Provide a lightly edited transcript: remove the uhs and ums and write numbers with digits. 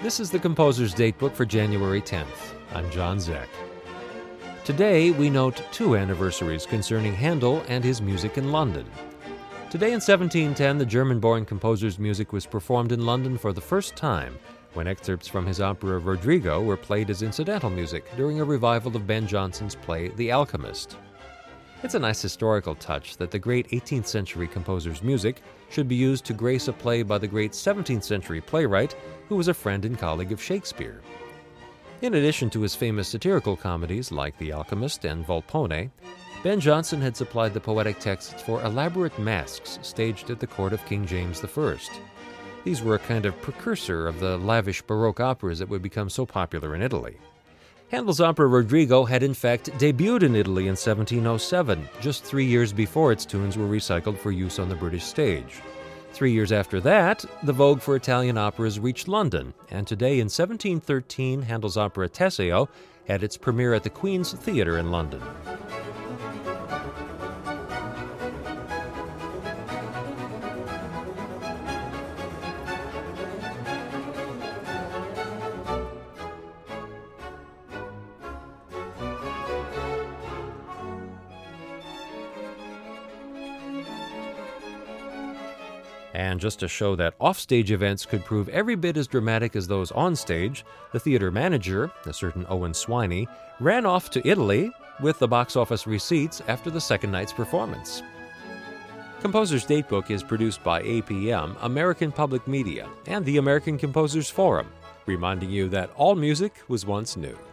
This is the Composer's Datebook for January 10th. I'm John Zeck. Today, we note two anniversaries concerning Handel and his music in London. Today in 1710, the German-born composer's music was performed in London for the first time, when excerpts from his opera Rodrigo were played as incidental music during a revival of Ben Jonson's play The Alchemist. It's a nice historical touch that the great 18th century composer's music should be used to grace a play by the great 17th century playwright who was a friend and colleague of Shakespeare. In addition to his famous satirical comedies like The Alchemist and Volpone, Ben Jonson had supplied the poetic texts for elaborate masques staged at the court of King James I. These were a kind of precursor of the lavish Baroque operas that would become so popular in Italy. Handel's opera Rodrigo had in fact debuted in Italy in 1707, just 3 years before its tunes were recycled for use on the British stage. 3 years after that, the vogue for Italian operas reached London, and today in 1713, Handel's opera Teseo had its premiere at the Queen's Theatre in London. And just to show that offstage events could prove every bit as dramatic as those on stage, the theater manager, a certain Owen Swiney, ran off to Italy with the box office receipts after the second night's performance. Composer's Datebook is produced by APM, American Public Media, and the American Composers Forum, reminding you that all music was once new.